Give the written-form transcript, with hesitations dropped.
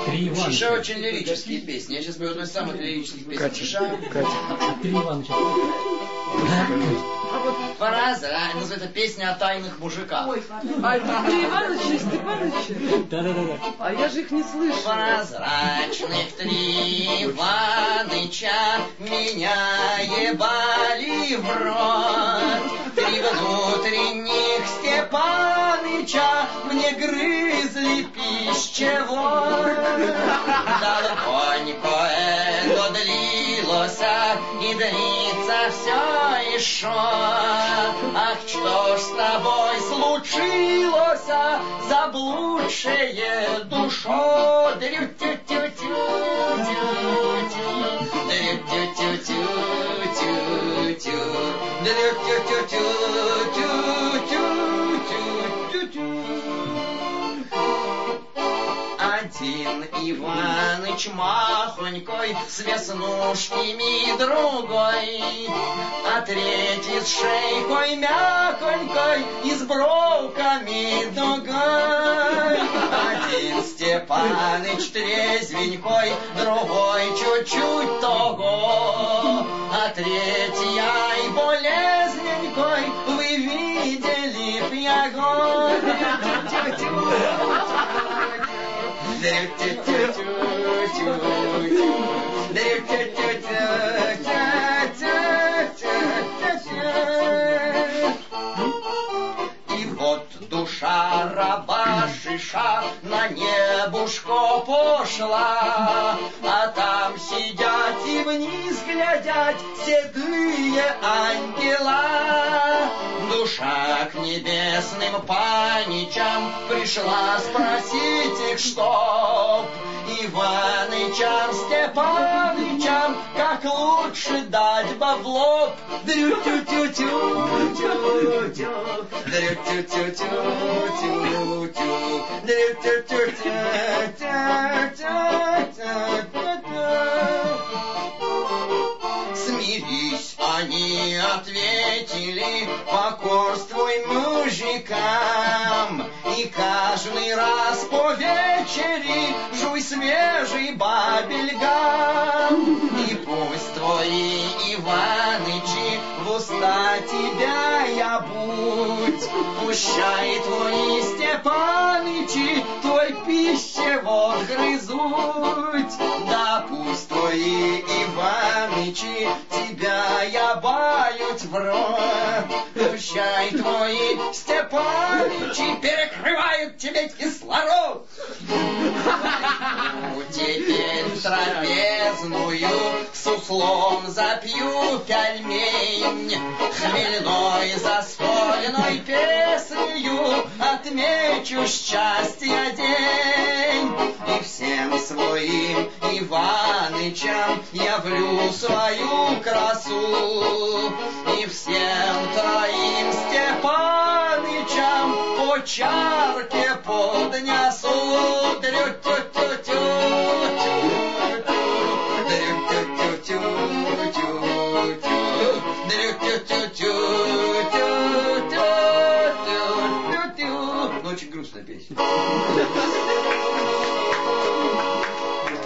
Шиша очень лирические песни. Я сейчас пою одну из самых лирических песен. Шиша. Катя. 3 Иваныча. Прозрачно. Называется песня о тайных мужиках. А это 3 Иваныча и Степаныча? Да. А я же их не слышу. Прозрачных 3 Иваныча меня ебали в рот. 3 внутренних Степаныча мне грызли пищевод. Долгонько это длилося и длится все еще. Ах, что ж с тобой случилось, заблудшее душо? Один Иваныч махонькой, с веснушками другой, а третий с шейкой мяконькой и с бровками дугой. Один Степаныч трезвенькой, другой чуть-чуть того, а третий ай болезненькой, вы видели б его. И вот душа раба Шиша на небушко пошла, а там сидят и вниз глядят седые ангела. Душа к небесным паничам пришла спросить их, чтоб Иванычам, Степанычам как лучше дать бы в лоб. Смирись, они ответили, покорствуй мужикам, и каждый раз по вечери жуй свежий бабельгам. И пусть твои Иванычи в уста тебя я будь, пущай твои Степанычи твой пищевод грызуть. Да пусть твои Иванычи тебя я бают в рот, пущай твои Степанычи перекрывают тебе кислород. Теперь в трапезную с услом запью пельмень, хмельной заспольной песнею отмечу счастья день. И всем своим Иванычам явлю свою красу, и всем 3 Степанычам по чарке поднесу. Очень грустная песня.